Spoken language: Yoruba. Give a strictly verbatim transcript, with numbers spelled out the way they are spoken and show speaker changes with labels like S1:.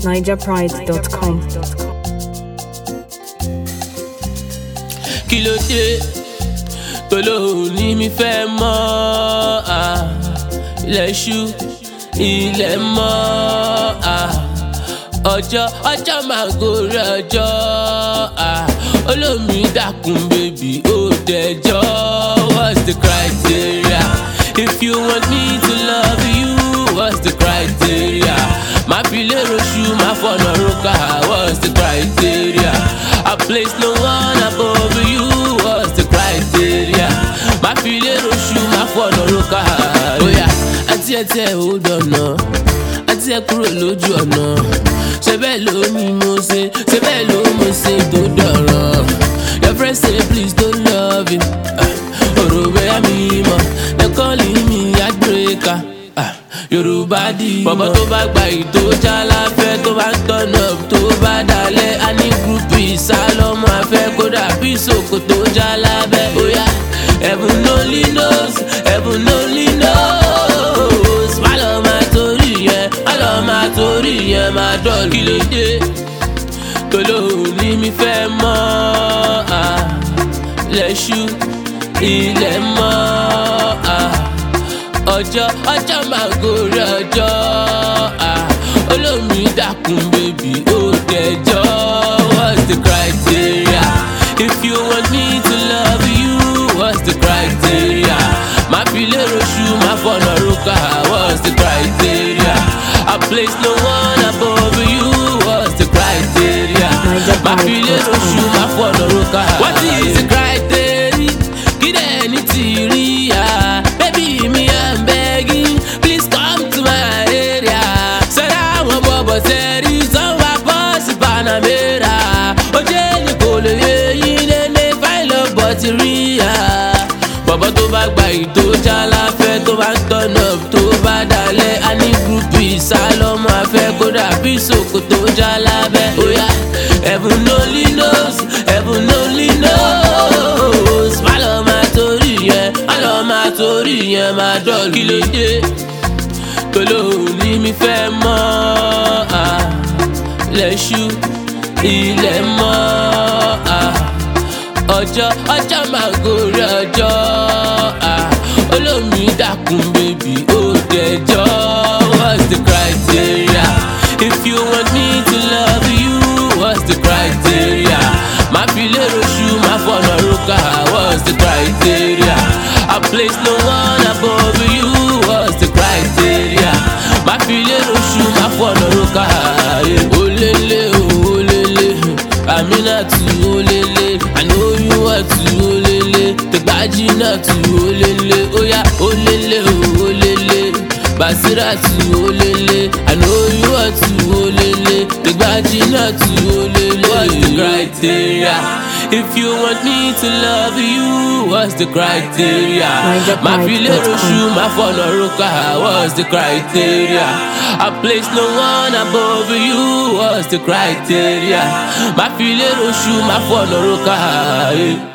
S1: niger pride dot com.
S2: Kí ló dé tó lóhùn ní mi fẹ́ mọ́ ah. Ilẹ̀ ṣú ilẹ̀ mọ́ ah. Ọjọ́ ọjọ́ máa gorí ọjọ́ ah. Olómi dákun bèbí ó dẹjọ́. What's the criteria? If you want me to love you, what's the criteria? My pilero shoe, my phone roka. What's the criteria? I place no one above you. What's the criteria? My pilero shoe, my phone roka. Oh yeah, àǹtí ẹ tẹ́ hold on no. Àǹtí ẹ kúrò lójú ọ̀nà. Ṣé bẹ́ẹ̀ ló ní mo ṣe? Ṣé bẹ́ẹ̀ ló mo ṣe tó dọ̀rọ̀? Your friends say please don't love you. Ọ̀rọ̀ bẹ́ẹ̀ mi mọ̀, they calling me heartbreaker. Yorùbá di bọ̀bọ̀ tó bá gba ìtò jálàfẹ́ tó bá ń turn up tó bá dalẹ̀ a ní gúrúpù ìsálọ́mọ afẹ́ kódà bí ìsòkò tó jálábẹ́. Oya heaven only knows, heaven only knows. Má lọ máa torí yẹn, má lọ máa torí yẹn máa dọ̀lù. Kí ló dé tó lóhùn ní mi fẹ́ mọ́ ah. Lẹ́ṣú ilẹ̀ mọ́ ah. Ọjọ́ ọjọ́ máa gorí ọjọ́ ah. Olómi dákun bèbí ó dẹjọ́. What's the criteria? If you want me to love you, what's the criteria? My pilero shoe, my phone roka. What's the criteria? I place no one above you. What's the criteria? My pilero shoe, my phone roka. What is the criteria? Get any theoria? Baby, me I'm begging, please come to my area. Said I want Bobo Terry, some boss Panamera. Oje ni kole yin ne find love batteria. Bọ̀bọ̀ tó bá gba ìtò jálàfẹ́ tó bá ń turn up tó bá dalẹ̀ a ní gúrúpù ìsálọ́mọ afẹ́ kódà bí ìsòkò tó jálábẹ́. Oya heaven only knows, heaven only knows. Má lọ máa torí yẹn, má lọ máa torí yẹn máa dọ̀lù. Kí ló dé tó lóhùn ní mi fẹ́ mọ́ ah. Lẹ́ṣú ilẹ̀ mọ́ ah. Ọjọ́ ọjọ́ máa gorí ọjọ́ ah. Olómi dákun bèbí ó dẹjọ́. What's the criteria? If you want me to love you, what's the criteria? My pilero shoe, my phone roka. What's the criteria? I place no one above you. What's the criteria? My pilero shoe, my phone roka. Olele olele, Aminatu olele. I know you want to olele. Tegbaji natu olele. Oya olele olele. Basiratu olele. I know you want to olele. Tegbaji natu olele. What's the criteria? If you want me to love you, what's the criteria? My pilero shoe, my phone roka. What's the criteria? I place no one above you. What's the criteria? My pilero shoe, my phone roka.